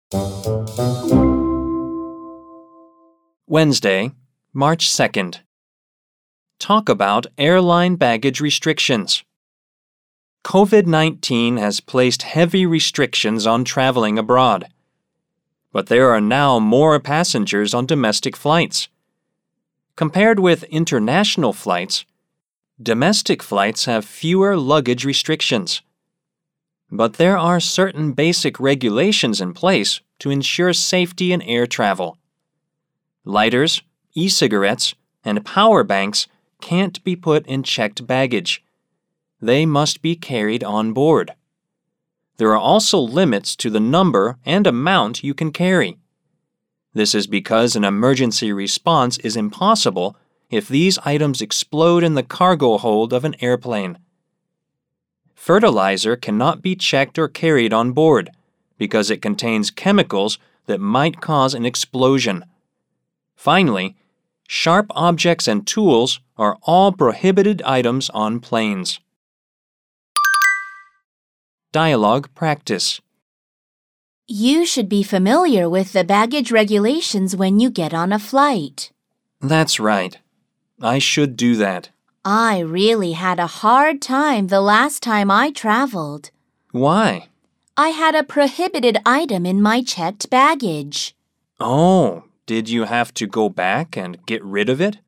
Wednesday, March 2nd. Talk about airline baggage restrictions. COVID-19 has placed heavy restrictions on traveling abroad. But there are now more passengers on domestic flights. Compared with international flights, domestic flights have fewer luggage restrictions. But there are certain basic regulations in place to ensure safety in air travel. Lighters, e-cigarettes, and power banks can't be put in checked baggage. They must be carried on board. There are also limits to the number and amount you can carry. This is because an emergency response is impossible if these items explode in the cargo hold of an airplane. Fertilizer cannot be checked or carried on board because it contains chemicals that might cause an explosion. Finally, sharp objects and tools are all prohibited items on planes. Dialogue practice. You should be familiar with the baggage regulations when you get on a flight. That's right. I should do that. I really had a hard time the last time I traveled. Why? I had a prohibited item in my checked baggage. Oh, did you have to go back and get rid of it?